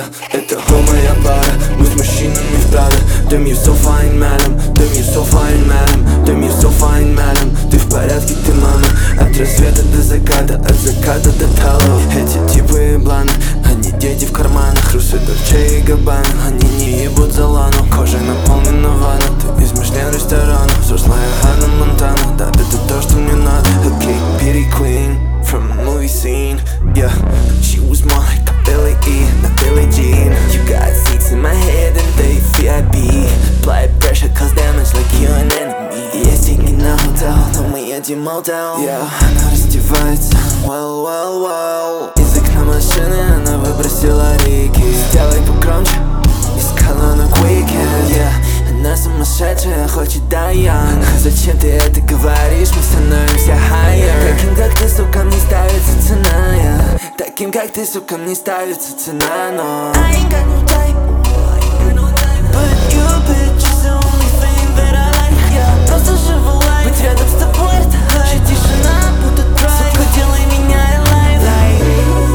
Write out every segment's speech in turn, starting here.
это хо моя пара. Мы с мужчинами в Прада. Damn, you so fine, madam. Damn, you so fine, madam. Damn, you so fine, madam. Ты в порядке, ты мама. От рассвета до заката, от заката до тала. Эти типы ебланы, они дети в карманах. Русы Дольче и Габбана, они не ебут за лану. Кожа наполнена ванна, ты измышлен ресторана. Взрослая Ханна Монтана, да, это то, что мне надо. Okay, Beauty Queen from a movie scene. Yeah, she was more like a Billie E, not Billie Jean. You got seats in my head and they VIP. Apply pressure cause damage like you an enemy. Есть деньги на hotel, но мы едем мотел. Yeah, она раздевается, well, well, well. Из окна машины она выбросила реки. Сделай погромче, искала на weekend. Yeah, она сумасшедшая, хочет Дайан. Зачем ты это говоришь, мы становимся higher. Таким как ты, сука, мне ставится цена, yeah. Таким как ты, сука, мне ставится цена, но I ain't got no time, but you bitch is the only thing that I like, yeah. Просто живу лайф, быть рядом с тобой это хайп. Же тишина, будто драйв, сука, делай меня alive, like.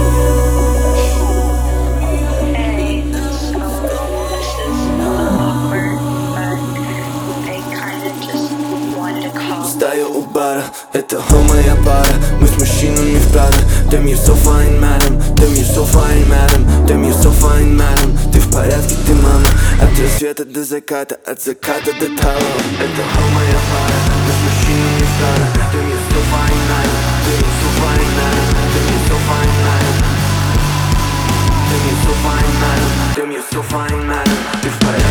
Стою у бара, это хо моя пара. Мы с мужчинами в Прада. Damn, you so fine, madam. Damn, you so fine, madam. Damn, you so fine, madam. Ты в порядке, ты мама. От рассвета до заката, от заката до тала. Это хо моя пара. Мы с мужчинами в Прада. Damn, you so fine, madam. Damn, you so fine, madam. Damn, you so fine, madam. Damn, you so fine, madam. Damn, you so fine, madam. Ты в порядке.